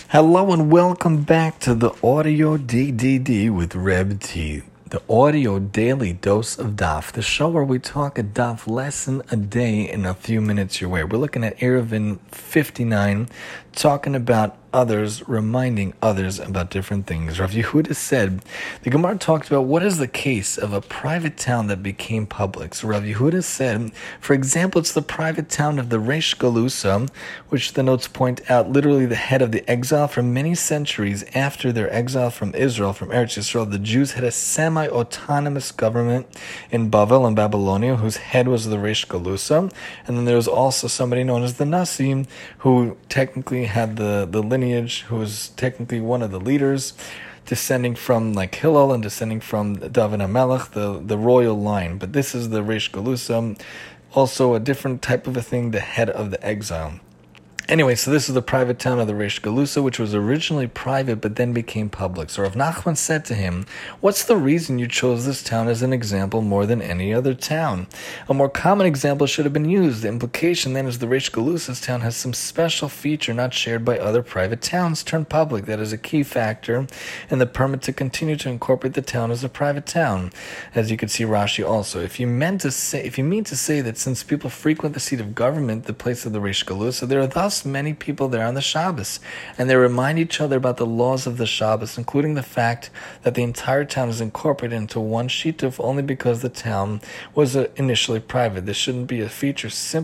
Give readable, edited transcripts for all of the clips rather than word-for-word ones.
Hello and welcome back to the Audio DDD with Reb T, the audio daily dose of Daf, the show where we talk a Daf lesson a day in a few minutes your way. We're looking at Eruvin 59, talking about others, reminding others about different things. Rav Yehuda said, the Gemara talked about what is the case of a private town that became public. So Rav Yehuda said, for example, it's the private town of the Reish Galusa, which the notes point out literally the head of the exile. For many centuries after their exile from Israel, from Eretz Yisrael, the Jews had a semi-autonomous government in Bavel and Babylonia, whose head was the Reish Galusa. And then there was also somebody known as the Nasi, who technically had the lineage, who was technically one of the leaders, descending from like Hillel and descending from David HaMelech, the royal line. But this is the Reish Galusa, also a different type of a thing, the head of the exile. Anyway, so this is the private town of the Reish Galusa, which was originally private but then became public. So Rav Nachman said to him, what's the reason you chose this town as an example more than any other town? A more common example should have been used. The implication then is the Reish Galusa's town has some special feature not shared by other private towns turned public. That is a key factor in the permit to continue to incorporate the town as a private town. As you could see Rashi also. If you mean to say that since people frequent the seat of government, the place of the Reish Galusa, there are thus many people there on the Shabbos, and they remind each other about the laws of the Shabbos, including the fact that the entire town is incorporated into one shituf only because the town was initially private. This shouldn't be a feature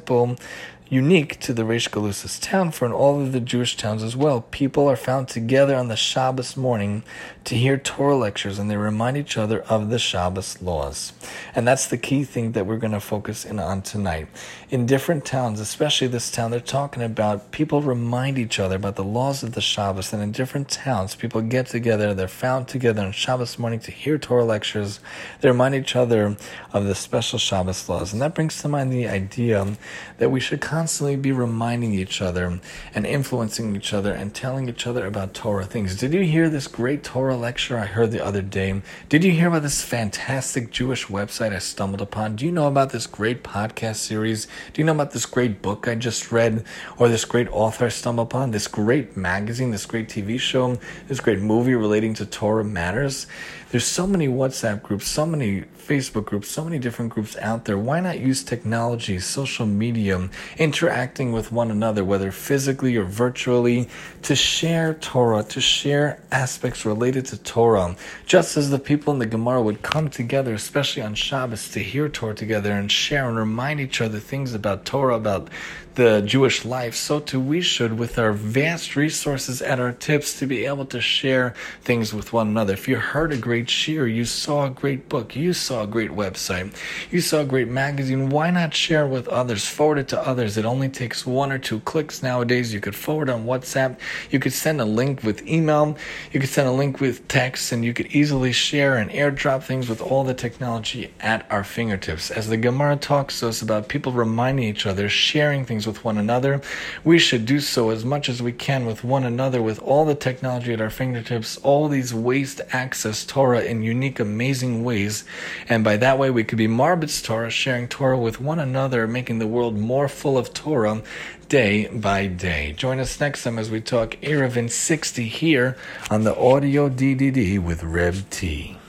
unique to the Reish Galusa's town, for in all of the Jewish towns as well, people are found together on the Shabbos morning to hear Torah lectures, and they remind each other of the Shabbos laws. And that's the key thing that we're going to focus in on tonight. In different towns, especially this town, they're talking about people remind each other about the laws of the Shabbos, and in different towns, people get together, they're found together on Shabbos morning to hear Torah lectures, they remind each other of the special Shabbos laws. And that brings to mind the idea that we should constantly be reminding each other and influencing each other and telling each other about Torah things. Did you hear this great Torah lecture I heard the other day? Did you hear about this fantastic Jewish website I stumbled upon? Do you know about this great podcast series? Do you know about this great book I just read? Or this great author I stumbled upon? This great magazine, this great TV show, this great movie relating to Torah matters? There's so many WhatsApp groups, so many Facebook groups, so many different groups out there. Why not use technology, social media, interacting with one another, whether physically or virtually, to share Torah, to share aspects related to Torah, just as the people in the Gemara would come together, especially on Shabbos, to hear Torah together and share and remind each other things about Torah, about the Jewish life. So too we should, with our vast resources at our tips, to be able to share things with one another. If you heard a great shir, you saw a great book, you saw a great website, you saw a great magazine, why not share with others, forward it to others? It only takes 1 or 2 clicks nowadays. You could forward on WhatsApp, you could send a link with email, you could send a link with text, and you could easily share and airdrop things with all the technology at our fingertips. As the Gemara talks to us about people reminding each other, sharing things with one another, we should do so as much as we can with one another, with all the technology at our fingertips, all these ways to access Torah in unique, amazing ways. And by that way, we could be Marbitz Torah, sharing Torah with one another, making the world more full of Torah day by day. Join us next time as we talk Eruvin 60 here on the Audio DDD with Reb T.